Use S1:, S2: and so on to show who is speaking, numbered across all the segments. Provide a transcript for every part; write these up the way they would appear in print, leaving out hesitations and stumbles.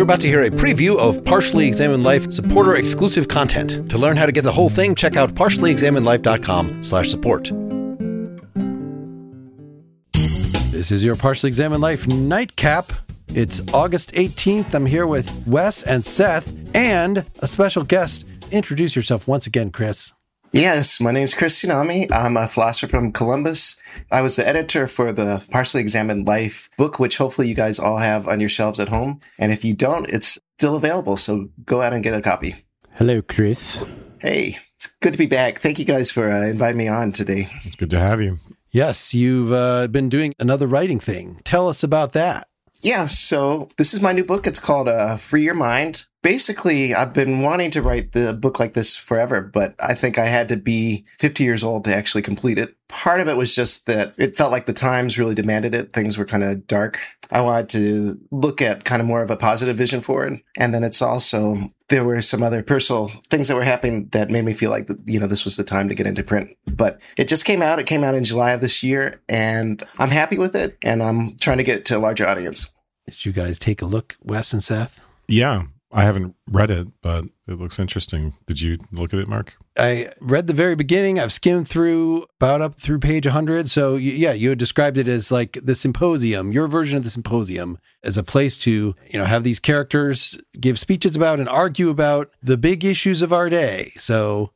S1: about to hear a preview of Partially Examined Life supporter-exclusive content. To learn how to get the whole thing, check out partiallyexaminedlife.com/support. This is your Partially Examined Life nightcap. It's August 18th. I'm here with Wes and Seth and a special guest. Introduce yourself once again, Chris.
S2: Yes, my name is Chris Tsunami. I'm a philosopher from Columbus. I was the editor for the Partially Examined Life book, which hopefully you guys all have on your shelves at home. And if you don't, it's still available, so go out and get a copy.
S3: Hello, Chris.
S2: Hey, it's good to be back. Thank you guys for inviting me on today.
S4: It's good to have you.
S1: Yes, you've been doing another writing thing. Tell us about that.
S2: Yeah, so this is my new book. It's called Free Your Mind. Basically, I've been wanting to write the book like this forever, but I think I had to be 50 years old to actually complete it. Part of it was just that it felt like the times really demanded it. Things were kind of dark. I wanted to look at kind of more of a positive vision for it. And then it's also, there were some other personal things that were happening that made me feel like, this was the time to get into print. But it just came out. It came out in July of this year, and I'm happy with it. And I'm trying to get it to a larger audience.
S1: Did you guys take a look, Wes and Seth?
S4: Yeah, I haven't read it, but it looks interesting. Did you look at it, Mark?
S1: I read the very beginning. I've skimmed through about up through page 100. So yeah, you had described it as like the symposium, your version of the symposium, as a place to, have these characters give speeches about and argue about the big issues of our day. So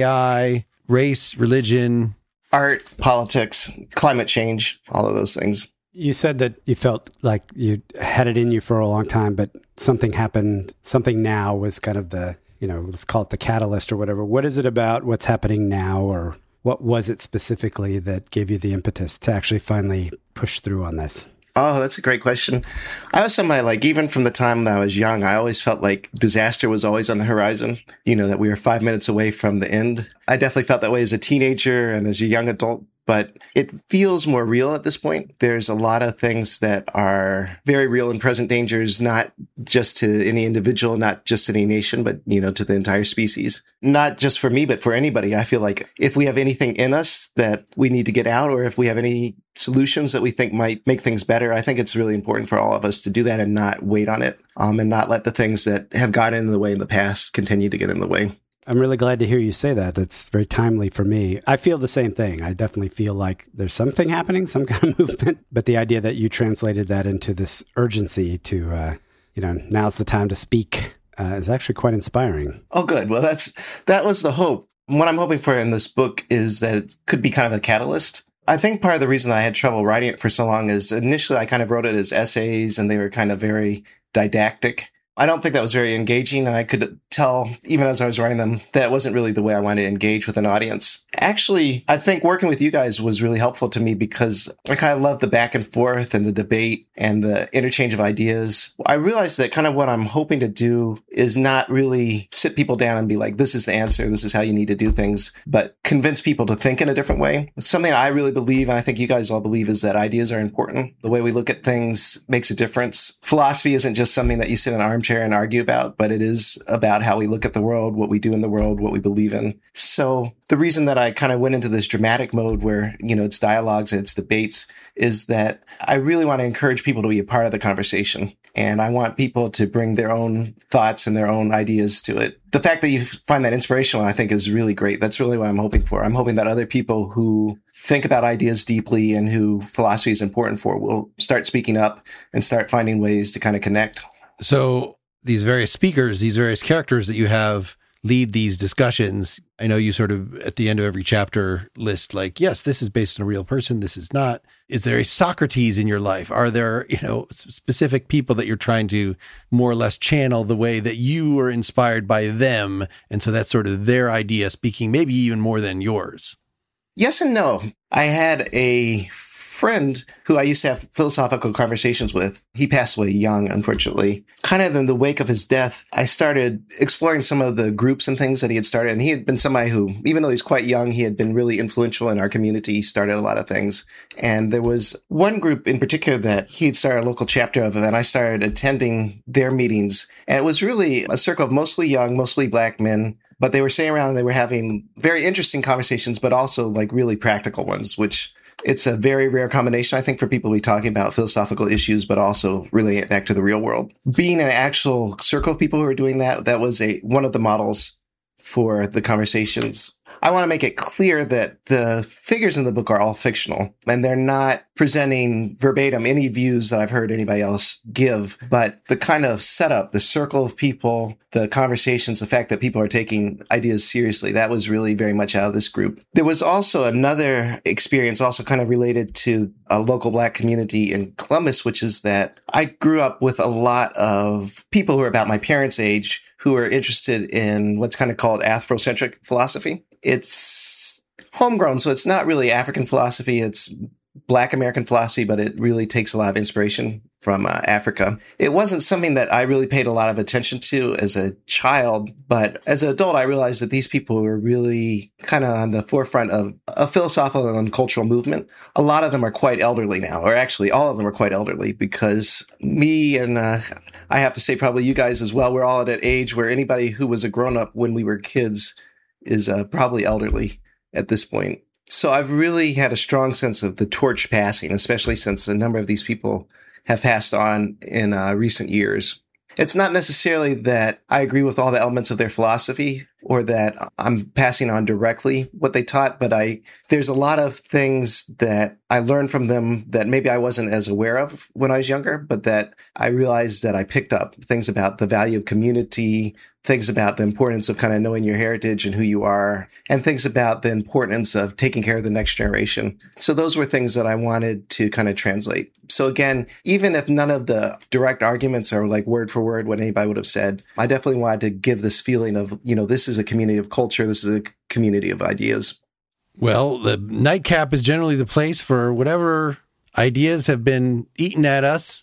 S1: AI, race, religion,
S2: art, politics, climate change, all of those things.
S3: You said that you felt like you had it in you for a long time, but something happened. Something now was kind of the, let's call it the catalyst or whatever. What is it about what's happening now, or what was it specifically that gave you the impetus to actually finally push through on this?
S2: Oh, that's a great question. I was somebody even from the time that I was young, I always felt like disaster was always on the horizon, that we were 5 minutes away from the end. I definitely felt that way as a teenager and as a young adult. But it feels more real at this point. There's a lot of things that are very real and present dangers, not just to any individual, not just any nation, but, to the entire species. Not just for me, but for anybody. I feel like if we have anything in us that we need to get out, or if we have any solutions that we think might make things better, I think it's really important for all of us to do that and not wait on it, and not let the things that have gotten in the way in the past continue to get in the way.
S3: I'm really glad to hear you say that. That's very timely for me. I feel the same thing. I definitely feel like there's something happening, some kind of movement. But the idea that you translated that into this urgency to, now's the time to speak is actually quite inspiring.
S2: Oh, good. Well, that was the hope. What I'm hoping for in this book is that it could be kind of a catalyst. I think part of the reason I had trouble writing it for so long is initially I kind of wrote it as essays, and they were kind of very didactic. I don't think that was very engaging, and I could tell, even as I was writing them, that wasn't really the way I wanted to engage with an audience. Actually, I think working with you guys was really helpful to me because I kind of love the back and forth and the debate and the interchange of ideas. I realized that kind of what I'm hoping to do is not really sit people down and be like, this is the answer, this is how you need to do things, but convince people to think in a different way. Something I really believe, and I think you guys all believe, is that ideas are important. The way we look at things makes a difference. Philosophy isn't just something that you sit in an armchair and argue about, but it is about how we look at the world, what we do in the world, what we believe in. So the reason that I kind of went into this dramatic mode where, it's dialogues and it's debates is that I really want to encourage people to be a part of the conversation. And I want people to bring their own thoughts and their own ideas to it. The fact that you find that inspirational, I think, is really great. That's really what I'm hoping for. I'm hoping that other people who think about ideas deeply and who philosophy is important for will start speaking up and start finding ways to kind of connect.
S1: So these various speakers, these various characters that you have lead these discussions. I know you sort of, at the end of every chapter, list like, yes, this is based on a real person, this is not. Is there a Socrates in your life? Are there, specific people that you're trying to more or less channel the way that you were inspired by them? And so that's sort of their idea speaking, maybe even more than yours.
S2: Yes and no. I had a friend who I used to have philosophical conversations with. He passed away young, unfortunately. Kind of in the wake of his death, I started exploring some of the groups and things that he had started. And he had been somebody who, even though he's quite young, he had been really influential in our community. He started a lot of things. And there was one group in particular that he had started a local chapter of, and I started attending their meetings. And it was really a circle of mostly young, mostly Black men. But they were sitting around and they were having very interesting conversations, but also like really practical ones, which It's a very rare combination, I think, for people to be talking about philosophical issues, but also relating it back to the real world. Being an actual circle of people who are doing that, that was one of the models for the conversations. I want to make it clear that the figures in the book are all fictional, and they're not presenting verbatim any views that I've heard anybody else give, but the kind of setup, the circle of people, the conversations, the fact that people are taking ideas seriously, that was really very much out of this group. There was also another experience also kind of related to a local Black community in Columbus, which is that I grew up with a lot of people who are about my parents' age who are interested in what's kind of called Afrocentric philosophy. It's homegrown, so it's not really African philosophy. It's Black American philosophy, but it really takes a lot of inspiration from Africa. It wasn't something that I really paid a lot of attention to as a child, but as an adult, I realized that these people were really kind of on the forefront of a philosophical and cultural movement. A lot of them are quite elderly now, or actually all of them are quite elderly, because me and I have to say probably you guys as well, we're all at an age where anybody who was a grown-up when we were kids is probably elderly at this point. So I've really had a strong sense of the torch passing, especially since a number of these people have passed on in recent years. It's not necessarily that I agree with all the elements of their philosophy or that I'm passing on directly what they taught, but there's a lot of things that I learned from them that maybe I wasn't as aware of when I was younger, but that I realized that I picked up things about the value of community, things about the importance of kind of knowing your heritage and who you are, and things about the importance of taking care of the next generation. So those were things that I wanted to kind of translate. So again, even if none of the direct arguments are like word for word what anybody would have said, I definitely wanted to give this feeling of, this is a community of culture. This is a community of ideas.
S1: Well, the nightcap is generally the place for whatever ideas have been eaten at us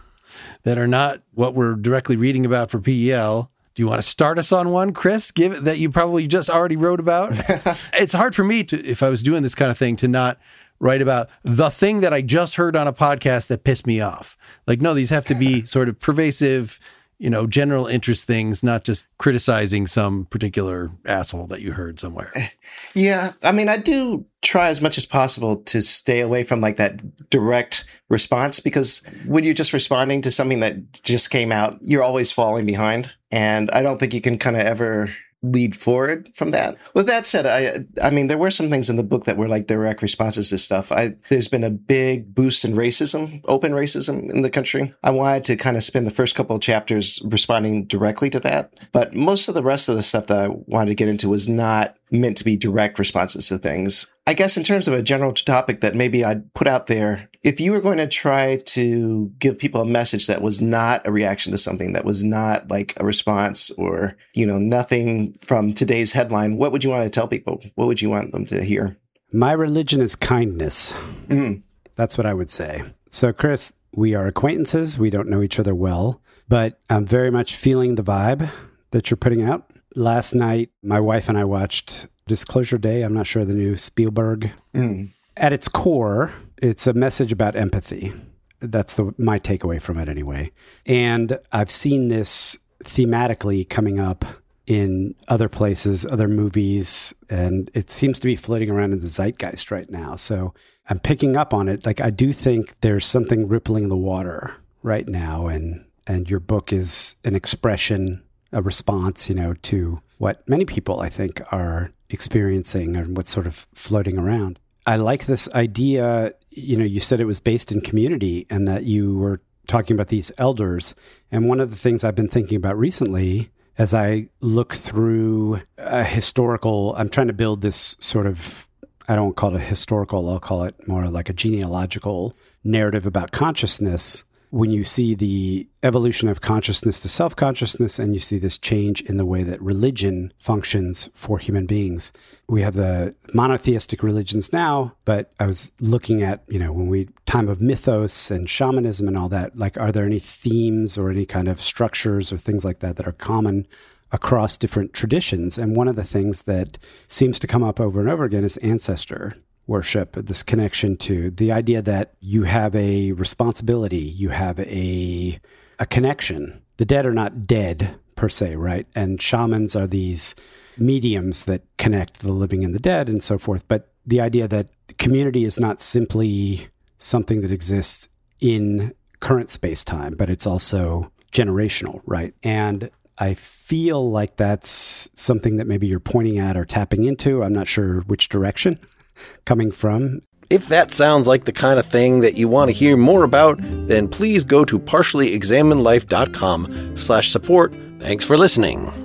S1: that are not what we're directly reading about for PEL. Do you want to start us on one, Chris? Give it that you probably just already wrote about. It's hard for me to, if I was doing this kind of thing, to not write about the thing that I just heard on a podcast that pissed me off. Like, no, these have to be sort of pervasive, general interest things, not just criticizing some particular asshole that you heard somewhere.
S2: Yeah. I mean, I do try as much as possible to stay away from like that direct response, because when you're just responding to something that just came out, you're always falling behind. And I don't think you can kind of ever lead forward from that. With that said, I mean, there were some things in the book that were like direct responses to stuff. There's been a big boost in racism, open racism in the country. I wanted to kind of spend the first couple of chapters responding directly to that. But most of the rest of the stuff that I wanted to get into was not meant to be direct responses to things. I guess in terms of a general topic that maybe I'd put out there, if you were going to try to give people a message that was not a reaction to something, that was not like a response or, nothing from today's headline, what would you want to tell people? What would you want them to hear?
S3: My religion is kindness.
S2: Mm.
S3: That's what I would say. So, Chris, we are acquaintances. We don't know each other well, but I'm very much feeling the vibe that you're putting out. Last night, my wife and I watched Disclosure Day. I'm not sure the new Spielberg.
S2: Mm.
S3: At its core, it's a message about empathy. That's my takeaway from it anyway. And I've seen this thematically coming up in other places, other movies, and it seems to be floating around in the zeitgeist right now. So I'm picking up on it. Like, I do think there's something rippling the water right now, and your book is an expression, a response, to what many people, I think, are experiencing and what's sort of floating around. I like this idea, you said it was based in community and that you were talking about these elders. And one of the things I've been thinking about recently as I look through a historical, I'm trying to build this sort of, I don't call it a historical, I'll call it more like a genealogical narrative about consciousness. When you see the evolution of consciousness to self-consciousness, and you see this change in the way that religion functions for human beings. We have the monotheistic religions now, but I was looking at, time of mythos and shamanism and all that, like, are there any themes or any kind of structures or things like that are common across different traditions? And one of the things that seems to come up over and over again is ancestor worship, this connection to the idea that you have a responsibility, you have a connection. The dead are not dead per se, right? And shamans are these mediums that connect the living and the dead and so forth. But the idea that community is not simply something that exists in current space-time, but it's also generational, right? And I feel like that's something that maybe you're pointing at or tapping into. I'm not sure which direction coming from.
S5: If that sounds like the kind of thing that you want to hear more about, then please go to partiallyexaminedlife.com/support. Thanks for listening.